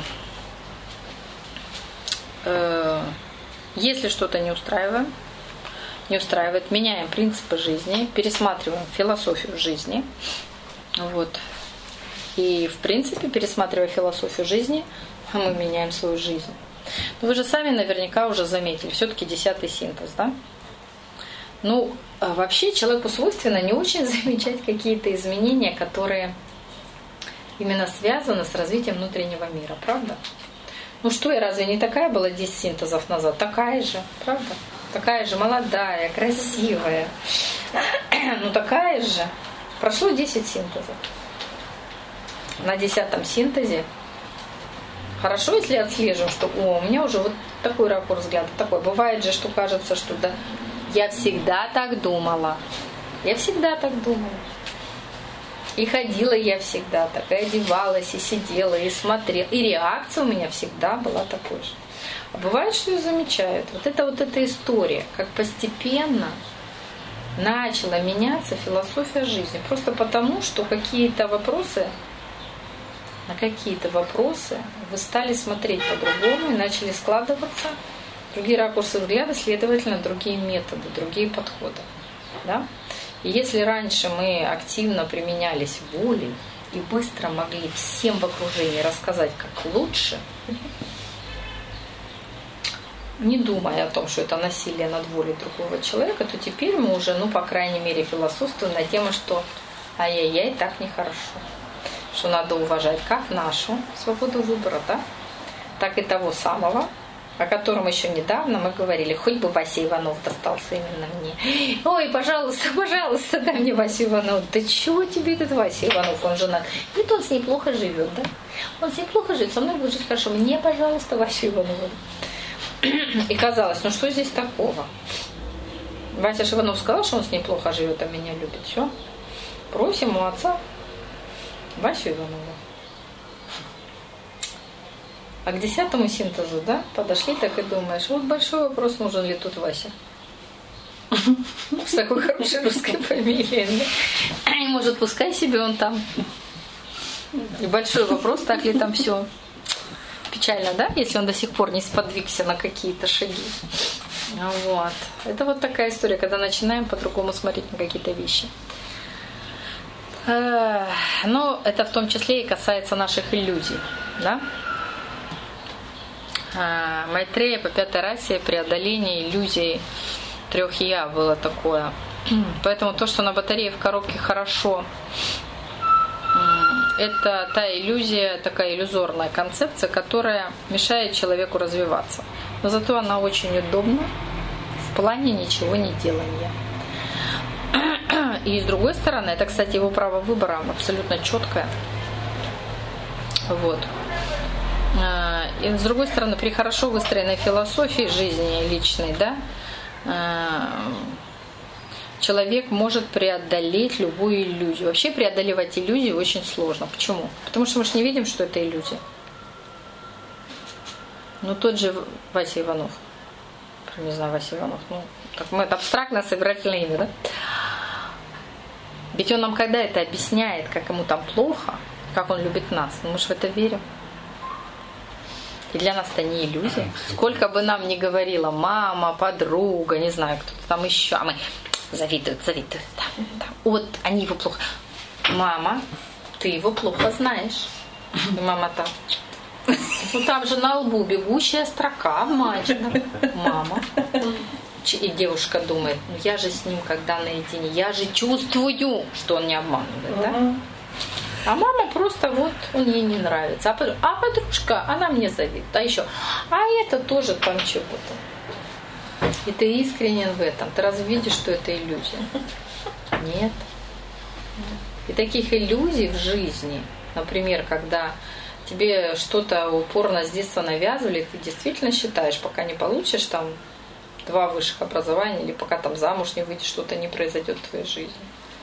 э, если что-то не устраиваем, не устраивает, меняем принципы жизни, пересматриваем философию жизни. Вот. И, в принципе, пересматривая философию жизни, мы меняем свою жизнь. Но вы же сами наверняка уже заметили, все-таки десятый синтез, да? Ну, вообще человеку свойственно не очень замечать какие-то изменения, которые именно связаны с развитием внутреннего мира, правда? Ну что, я разве не такая была десять синтезов назад? Такая же, правда? Такая же молодая, красивая. Ну такая же. Прошло десять синтезов. На десятом синтезе хорошо, если отслеживаем, что о, у меня уже вот такой ракурс взгляда, такой. Бывает же, что кажется, что да, я всегда так думала. Я всегда так думала. И ходила я всегда так, и одевалась, и сидела, и смотрела. И реакция у меня всегда была такой же. А бывает, что ее замечают. Вот это вот эта история, как постепенно начала меняться философия жизни. Просто потому, что какие-то вопросы, на какие-то вопросы вы стали смотреть по-другому и начали складываться другие ракурсы взгляда, следовательно, другие методы, другие подходы. Да? И если раньше мы активно применялись волей и быстро могли всем в окружении рассказать, как лучше, не думая о том, что это насилие над волей другого человека, то теперь мы уже, ну, по крайней мере, философствуем на тему, что ай-яй-яй, так нехорошо. Что надо уважать как нашу свободу выбора, да, так и того самого, о котором еще недавно мы говорили, хоть бы Вася Иванов достался именно мне. Ой, пожалуйста, пожалуйста, дай мне Васю Иванов. Да чего тебе этот Вася Иванов, он женат? Ведь он с ней плохо живет, да? Он с ней плохо живет, со мной будет жить хорошо. Мне, пожалуйста, Васю Иванова. И казалось, ну что здесь такого? Вася Иванов сказал, что он с ней плохо живет, а меня любит. Все. Просим у отца Васю Иванова. А к десятому синтезу, да, подошли, так и думаешь, вот большой вопрос, нужен ли тут Вася. С такой хорошей русской фамилией. И может, пускай себе он там. И большой вопрос, так ли там все печально, да, если он до сих пор не сподвигся на какие-то шаги. Вот. Это вот такая история, когда начинаем по-другому смотреть на какие-то вещи. Но это в том числе и касается наших иллюзий, да? Майтрея по пятой расе, преодоление иллюзий трех я было такое. Поэтому то, что на батарее в коробке хорошо, это та иллюзия, такая иллюзорная концепция, которая мешает человеку развиваться. Но зато она очень удобна в плане ничего не делания. И с другой стороны, это, кстати, его право выбора абсолютно четкое. Вот. И с другой стороны, при хорошо выстроенной философии жизни личной, да, человек может преодолеть любую иллюзию. Вообще преодолевать иллюзию очень сложно. Почему? Потому что мы же не видим, что это иллюзия. Ну, тот же Вася Иванов. Не знаю, Вася Иванов. Ну, так, мы, это абстрактное собирательное имя, да? Ведь он нам когда это объясняет, как ему там плохо, как он любит нас, мы же в это верим. И для нас это не иллюзия. Сколько бы нам ни говорила мама, подруга, не знаю, кто-то там еще, а мы завидуют, завидуют. Да, да. Вот они его плохо. Мама, ты его плохо знаешь. И мама там. Ну там же на лбу бегущая строка обманчена. Мама. И девушка думает, ну я же с ним когда наедине, я же чувствую, что он не обманывает, да? А мама просто вот, он ей не нравится. А, под... а подружка, она мне завидует. А еще, а это тоже там чего-то. И ты искренен в этом. Ты разве видишь, что это иллюзия? Нет. И таких иллюзий в жизни, например, когда тебе что-то упорно с детства навязывали, ты действительно считаешь, пока не получишь там два высших образования или пока там замуж не выйдешь, что-то не произойдет в твоей жизни.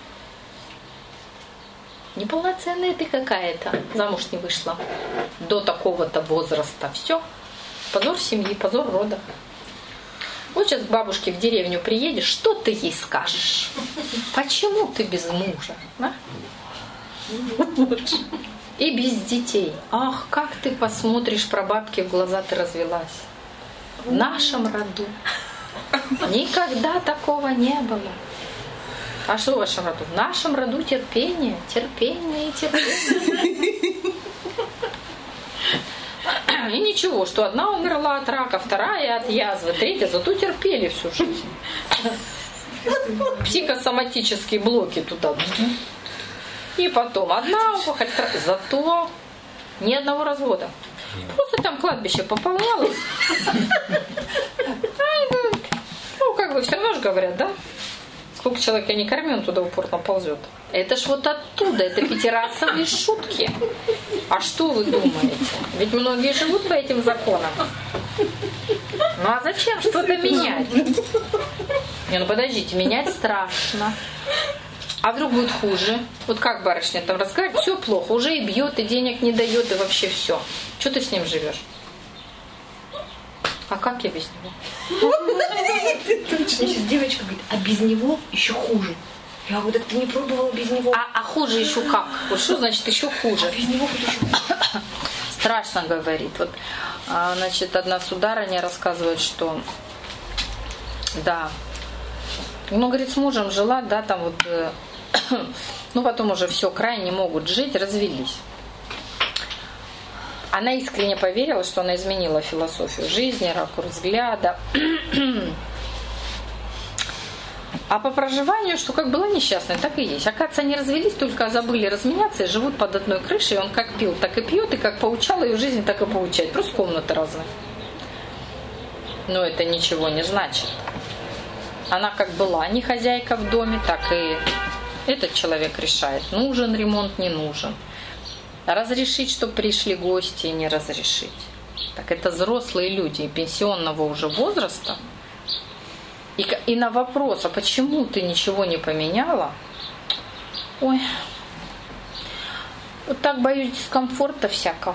Неполноценная ты какая-то, замуж не вышла до такого-то возраста. Все. Позор семьи, позор рода. Вот сейчас к бабушке в деревню приедешь, что ты ей скажешь? Почему ты без мужа? А? И без детей. Ах, как ты посмотришь прабабке в глаза, ты развелась. В нашем роду никогда такого не было. А что в вашем роду? В нашем роду терпение, терпение и терпение. И ничего, что одна умерла от рака, вторая от язвы, третья зато терпели всю жизнь. Психосоматические блоки туда. И потом одна опухоль, зато ни одного развода. Просто там кладбище пополнялось. Ну, как бы все равно же говорят, да? Сколько человек я не корми, он туда упорно ползет. Это ж вот оттуда, это пятирасовые шутки. А что вы думаете? Ведь многие живут по этим законам. Ну а зачем что-то менять? Не, ну подождите, менять страшно. А вдруг будет хуже? Вот как барышня там разговаривает, все плохо, уже и бьет, и денег не дает, и вообще все. Что ты с ним живешь? А как я без него? Сейчас девочка говорит, а без него еще хуже. Я говорю, так ты не пробовала без него? А, а хуже еще как? Вот что значит еще хуже? А без него хоть еще хуже. Страшно, говорит. Вот, значит, одна сударыня рассказывает, что да, ну, говорит, с мужем жила, да, там вот, ну, потом уже все, край не могут жить, развелись. Она искренне поверила, что она изменила философию жизни, ракурс взгляда. А по проживанию, что как была несчастной, так и есть. Оказывается, они развелись, только забыли разменяться и живут под одной крышей. И он как пил, так и пьет, и как поучал ее в жизни, так и поучает. Просто комнаты разные. Но это ничего не значит. Она как была не хозяйка в доме, так и этот человек решает, нужен ремонт, не нужен. Разрешить, чтобы пришли гости, и не разрешить. Так это взрослые люди пенсионного уже возраста. И, и на вопрос, а почему ты ничего не поменяла? Ой, вот так боюсь дискомфорта всякого.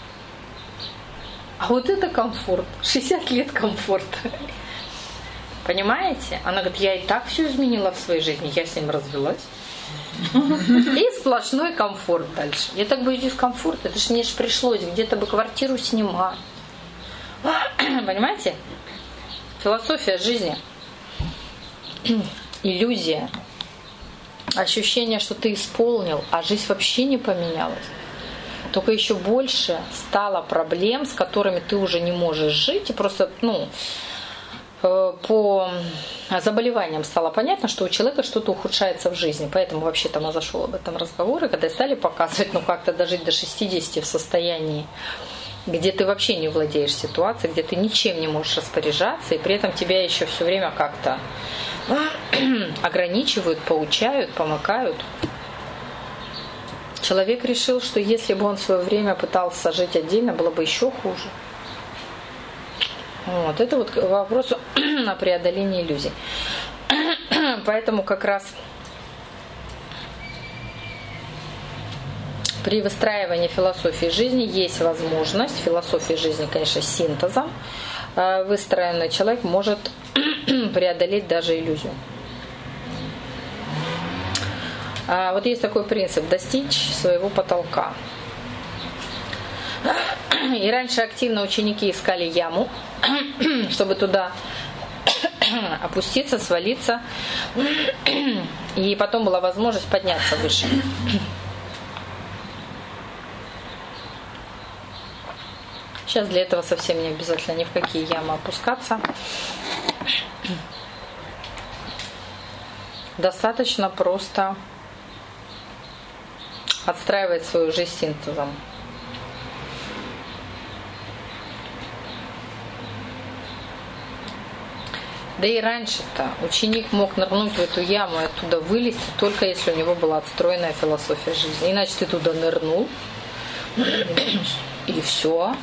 А вот это комфорт. шестьдесят лет комфорта. Понимаете? Она говорит, я и так все изменила в своей жизни, я с ним развелась. И сплошной комфорт дальше. Я так боюсь дискомфорта. Это ж мне ж пришлось где-то бы квартиру снимать. Понимаете? Философия жизни. Иллюзия. Ощущение, что ты исполнил, а жизнь вообще не поменялась. Только еще больше стало проблем, с которыми ты уже не можешь жить. И просто, ну... по заболеваниям стало понятно, что у человека что-то ухудшается в жизни. Поэтому вообще там я зашел об этом разговор, и когда стали показывать, ну как-то дожить до шестидесяти в состоянии, где ты вообще не владеешь ситуацией, где ты ничем не можешь распоряжаться, и при этом тебя еще все время как-то ограничивают, поучают, помыкают. Человек решил, что если бы он в свое время пытался жить отдельно, было бы еще хуже. Вот, это вот к вопросу о преодолении иллюзий. Поэтому как раз при выстраивании философии жизни есть возможность, философии жизни, конечно, синтезом, выстроенный человек может преодолеть даже иллюзию. А вот есть такой принцип – достичь своего потолка. И раньше активно ученики искали яму, чтобы туда опуститься, свалиться, и потом была возможность подняться выше. Сейчас для этого совсем не обязательно ни в какие ямы опускаться. Достаточно просто отстраивать свою жизнь синтезом. Да и раньше-то ученик мог нырнуть в эту яму и оттуда вылезти, только если у него была отстроенная философия жизни. Иначе ты туда нырнул, и все.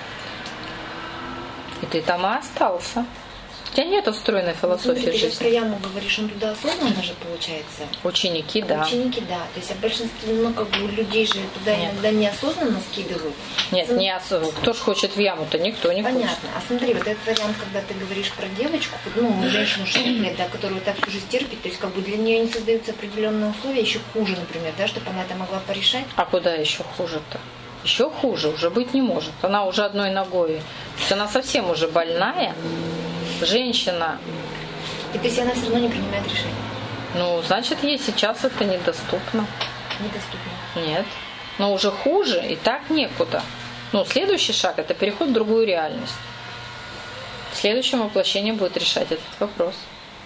И ты там и остался. У тебя нет отстроенной философии ну, ты жизни. Ты про яму говоришь, он туда осознанно же получается? Ученики, да. Ученики, да. То есть, а большинство, ну, как бы, людей же туда нет. Иногда неосознанно скидывают. Нет, См... неосознанно. Кто ж хочет в яму-то? Никто не Понятно. хочет. А смотри, вот этот вариант, когда ты говоришь про девочку, ну, женщину шестьдесят лет, да, которую так всю жизнь терпит, то есть, как бы, для нее не создаются определенные условия, еще хуже, например, да, чтобы она это могла порешать. А куда еще хуже-то? Еще хуже уже быть не может. Она уже одной ногой. То есть она совсем уже больная. Женщина. И то есть она все равно не принимает решения? Ну, значит, ей сейчас это недоступно. Недоступно? Нет. Но уже хуже, и так некуда. Ну, следующий шаг – это переход в другую реальность. В следующем воплощении будет решать этот вопрос.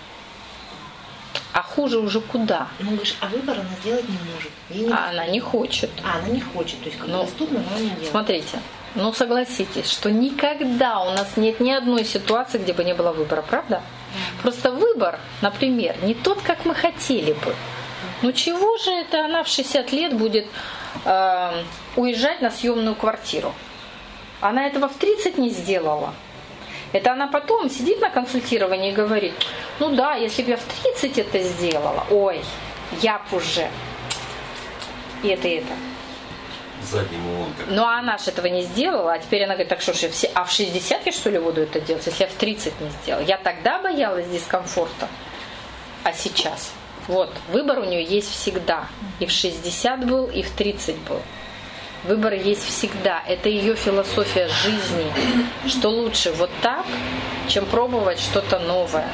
А хуже уже куда? Ну, говоришь, а выбор она сделать не может. Ей не а она не хочет. А, она не хочет. То есть, как ну, доступно, но она не делает. Смотрите. Ну, согласитесь, что никогда у нас нет ни одной ситуации, где бы не было выбора, правда? Mm-hmm. Просто выбор, например, не тот, как мы хотели бы. Ну, чего же это она в шестьдесят лет будет э, уезжать на съемную квартиру? Она этого в тридцать не сделала. Это она потом сидит на консультировании и говорит, ну да, если бы я в тридцать это сделала, ой, я б уже и это, и это. Задним умом. Ну, а она же этого не сделала, а теперь она говорит, так что ж, все, а в шестьдесят я что ли буду это делать, если я в тридцать не сделала? Я тогда боялась дискомфорта, а сейчас? Вот, выбор у нее есть всегда. И в шестьдесят был, и в тридцать был. Выбор есть всегда. Это ее философия жизни, что лучше вот так, чем пробовать что-то новое.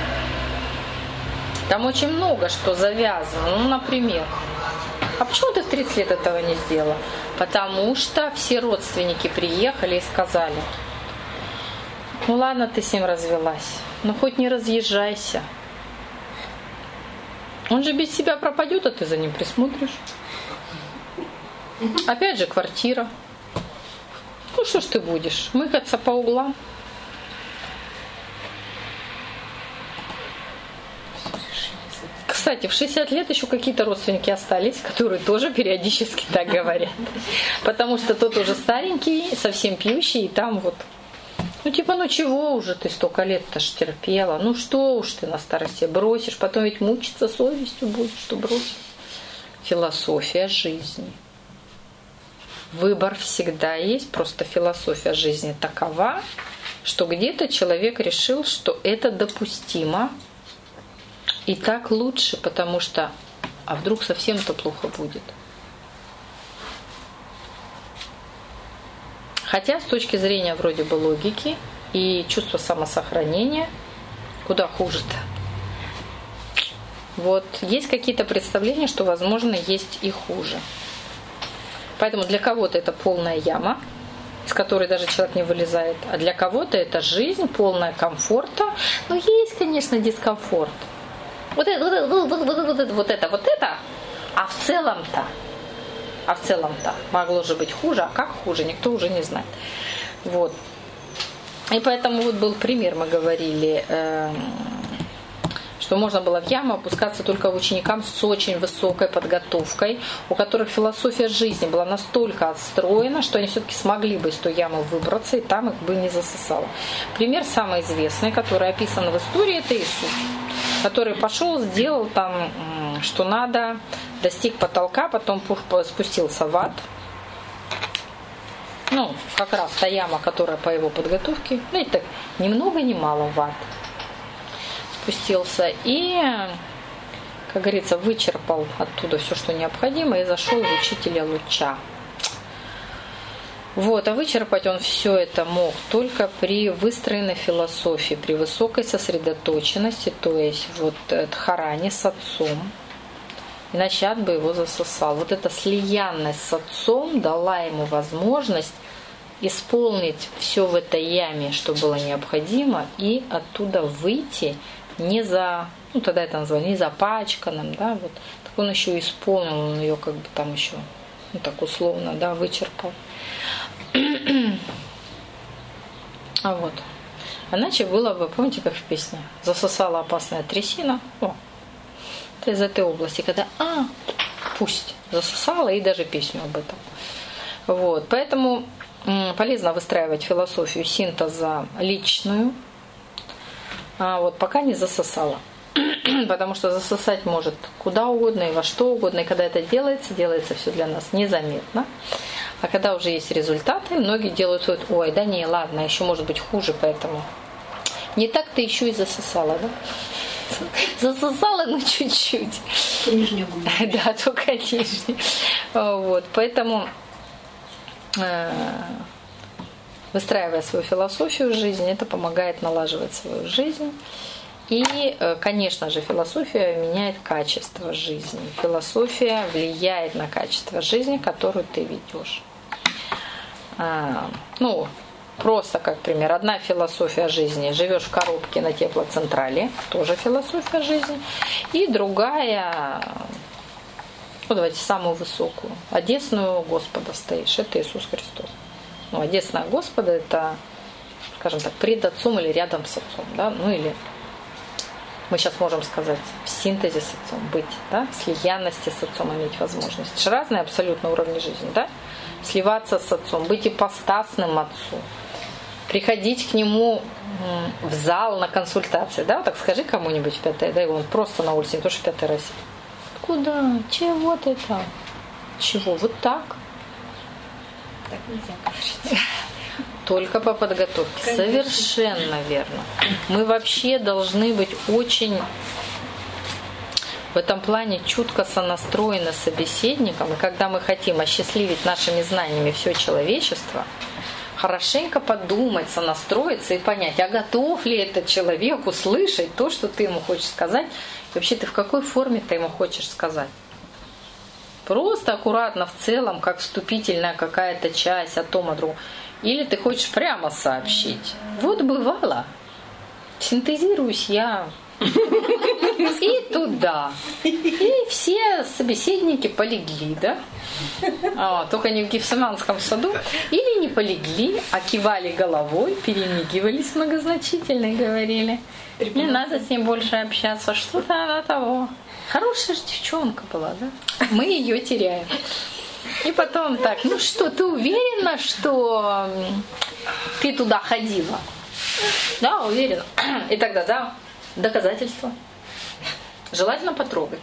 Там очень много что завязано. Ну, например, а почему ты в тридцать лет этого не сделала? Потому что все родственники приехали и сказали, ну ладно, ты с ним развелась, но хоть не разъезжайся. Он же без себя пропадет, а ты за ним присмотришь. Опять же квартира. Ну что ж ты будешь? Мыкаться по углам. Кстати, в шестьдесят лет еще какие-то родственники остались, которые тоже периодически так говорят. Потому что тот уже старенький, совсем пьющий, и там вот, ну типа, ну чего уже ты столько лет-то ж терпела, ну что уж ты на старости бросишь, потом ведь мучиться совестью будешь, что бросишь. Философия жизни. Выбор всегда есть, просто философия жизни такова, что где-то человек решил, что это допустимо, и так лучше, потому что, а вдруг совсем-то плохо будет. Хотя с точки зрения вроде бы логики и чувства самосохранения, куда хуже-то? Вот есть какие-то представления, что, возможно, есть и хуже. Поэтому для кого-то это полная яма, из которой даже человек не вылезает, а для кого-то это жизнь, полная комфорта. Но есть, конечно, дискомфорт. Вот это, вот это, вот это, вот это, вот это, вот это, а в целом-то, а в целом-то могло же быть хуже, а как хуже, никто уже не знает. Вот. И поэтому вот был пример, мы говорили, э, что можно было в яму опускаться только ученикам с очень высокой подготовкой, у которых философия жизни была настолько отстроена, что они все-таки смогли бы из той ямы выбраться, и там их бы не засосало. Пример самый известный, который описан в истории, это Иисус, который пошел, сделал там, что надо, достиг потолка, потом спустился в ад. Ну, как раз та яма, которая по его подготовке, ну, и так, ни много ни мало в ад спустился. И как говорится, вычерпал оттуда все, что необходимо, и зашел в учителя луча. Вот, а вычерпать он все это мог только при выстроенной философии, при высокой сосредоточенности, то есть вот дхаране с отцом. Иначе ад бы его засосал. Вот эта слиянность с отцом дала ему возможность исполнить все в этой яме, что было необходимо, и оттуда выйти не за, ну тогда это назвали, не запачканным, да, вот. Так он еще исполнил, он ее как бы там еще, ну так условно, да, вычерпал. А вот. Иначе было бы, помните, как в песне, засосала опасная трясина. О, это из этой области, когда, а, пусть засосала, и даже песню об этом. Вот, поэтому полезно выстраивать философию синтеза личную, а вот пока не засосала. Потому что засосать может куда угодно и во что угодно. И когда это делается, делается все для нас незаметно. А когда уже есть результаты, многие делают, ой, да не, ладно, еще может быть хуже, поэтому не так-то еще и засосала, да? Засосала, но чуть-чуть. Нижнюю губу. Да, только нижнюю. Вот, поэтому выстраивая свою философию в жизни, это помогает налаживать свою жизнь. И, конечно же, философия меняет качество жизни. Философия влияет на качество жизни, которую ты ведешь. А, ну, просто как пример. Одна философия жизни. Живешь в коробке на теплоцентрале. Тоже философия жизни. И другая, ну, давайте самую высокую. Одесную Господа стоишь. Это Иисус Христос. Ну, одесная Господа — это, скажем так, пред Отцом или рядом с Отцом. Да? Ну, или... Мы сейчас можем сказать, в синтезе с отцом быть, да, в слиянности с отцом иметь возможность. Это же разные абсолютно уровни жизни, да? Сливаться с отцом, быть ипостасным отцу, приходить к нему в зал на консультации, да? Вот так скажи кому-нибудь в пятое, да, и он просто на улице, не то что в пятой России. Куда? Чего ты там? Чего? Вот так? Так нельзя говорить. Только по подготовке. Конечно. Совершенно верно. Мы вообще должны быть очень в этом плане чутко сонастроены с собеседником. И когда мы хотим осчастливить нашими знаниями все человечество, хорошенько подумать, сонастроиться и понять, а готов ли этот человек услышать то, что ты ему хочешь сказать. И вообще ты в какой форме ты ему хочешь сказать. Просто аккуратно в целом, как вступительная какая-то часть о том, о другом. Или ты хочешь прямо сообщить. Вот бывало. Синтезируюсь я. И туда. И все собеседники полегли, да? А, только не в Гефсиманском саду. Или не полегли, а кивали головой, перемигивались многозначительно и говорили: не надо с ней больше общаться, что-то она того. Хорошая же девчонка была, да? Мы ее теряем. И потом так, ну что, ты уверена, что ты туда ходила? Да, уверена. И тогда, да, доказательства. Желательно потрогать.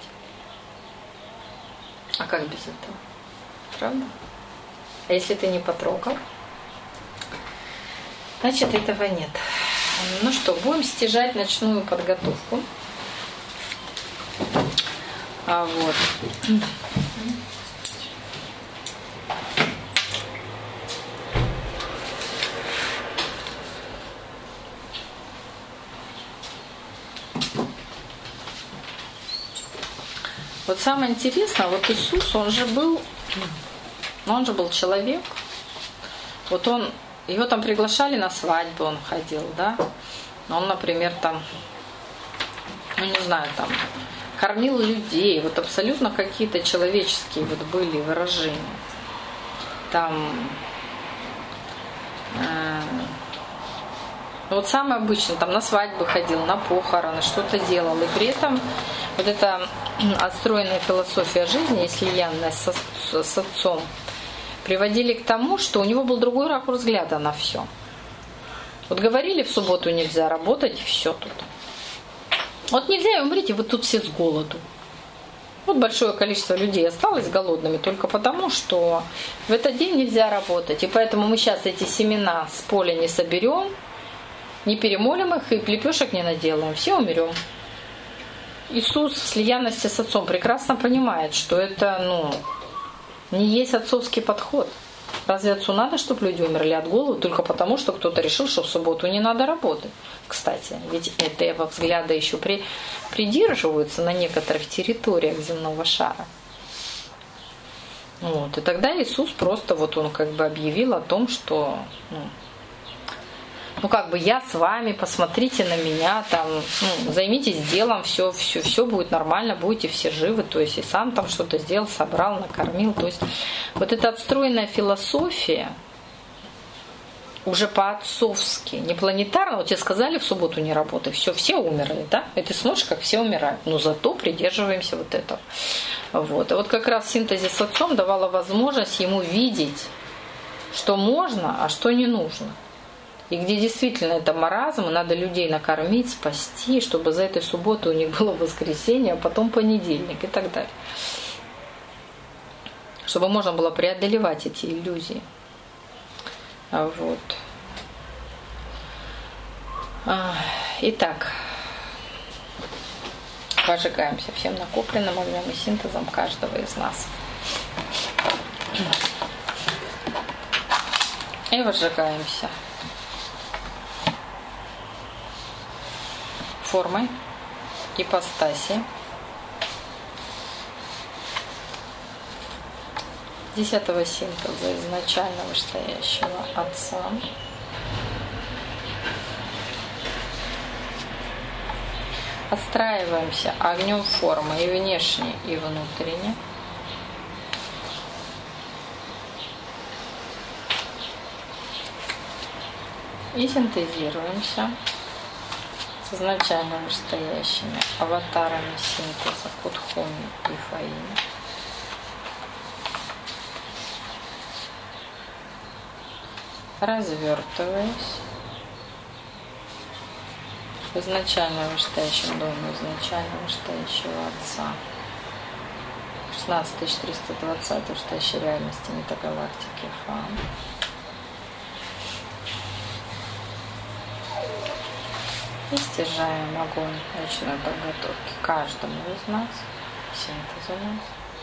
А как без этого? Правда? А если ты не потрогал, значит, этого нет. Ну что, будем стяжать ночную подготовку. А вот. Вот самое интересное, вот Иисус, он же был, он же был человек. Вот он, его там приглашали на свадьбу, он ходил, да. Он, например, там, ну не знаю, там, кормил людей. Вот абсолютно какие-то человеческие вот были выражения. Там, э, вот самое обычное, там на свадьбы ходил, на похороны, что-то делал. И при этом вот эта отстроенная философия жизни и слиянность со, с отцом приводили к тому, что у него был другой ракурс взгляда на все. Вот говорили, в субботу нельзя работать, и все тут. Вот нельзя, и умрите, вы тут все с голоду. Вот большое количество людей осталось голодными только потому, что в этот день нельзя работать. И поэтому мы сейчас эти семена с поля не соберем, не перемолим их и лепешек не наделаем. Все умрем. Иисус в слиянности с Отцом прекрасно понимает, что это, ну, не есть отцовский подход. Разве Отцу надо, чтобы люди умерли от голода только потому, что кто-то решил, что в субботу не надо работать? Кстати, ведь этого взгляда еще при, придерживаются на некоторых территориях земного шара. Вот. И тогда Иисус просто вот он как бы объявил о том, что ну, ну как бы я с вами, посмотрите на меня, там, ну, займитесь делом, все, все, все будет нормально, будете все живы, то есть и сам там что-то сделал, собрал, накормил. То есть вот эта отстроенная философия уже по-отцовски, не планетарно, вот тебе сказали в субботу не работай, все, все умерли, да? И ты смотришь, как все умирают, но зато придерживаемся вот этого. Вот. И вот как раз синтезис с Отцом давала возможность ему видеть, что можно, а что не нужно. И где действительно это маразм, и надо людей накормить, спасти, чтобы за этой субботой у них было воскресенье, а потом понедельник и так далее. Чтобы можно было преодолевать эти иллюзии. Вот. Итак, возжигаемся всем накопленным огнем и синтезом каждого из нас. И возжигаемся формой, ипостаси десятого синтеза изначально вышестоящего Отца, отстраиваемся огнем формы и внешне, и внутренне. И синтезируемся с изначально вышестоящими аватарами синтеза Кутхуми и Фаини. Развертываясь в изначально вышестоящем доме изначально вышестоящего Отца, шестнадцать тысяч триста двадцать вышестоящей реальности метагалактики Фан. И стяжаем огонь ночной подготовки каждому из нас, синтезу нас.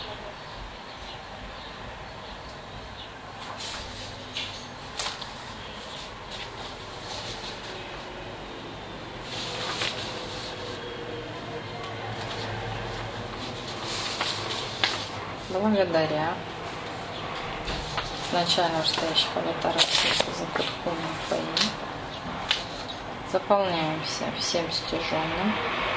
Благодаря изначально вышестоящих аватаров синтеза Кутхуми и Фаини заполняемся всем стяженным.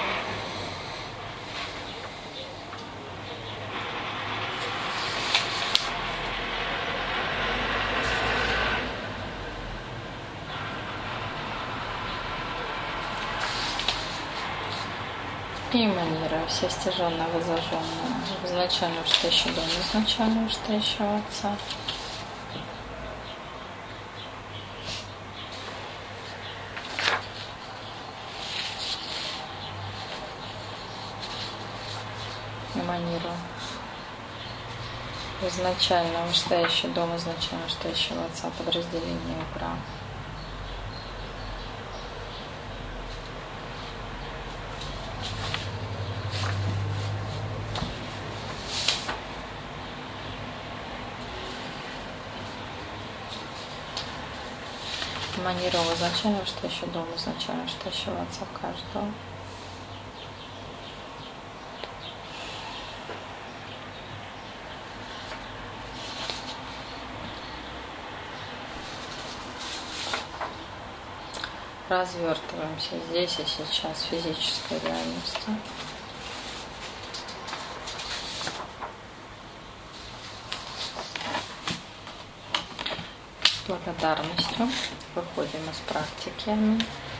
И эманируя все стяженное, возожженное в изначально вышестоящий дом изначально вышестоящего Отца. Эманируя изначально вышестоящий дом изначально вышестоящего Отца подразделение Игра. Эманировал изначально вышестоящий дом изначально вышестоящего Отца каждого. Развертываемся здесь и сейчас в физической реальности. С благодарностью выходим из практики.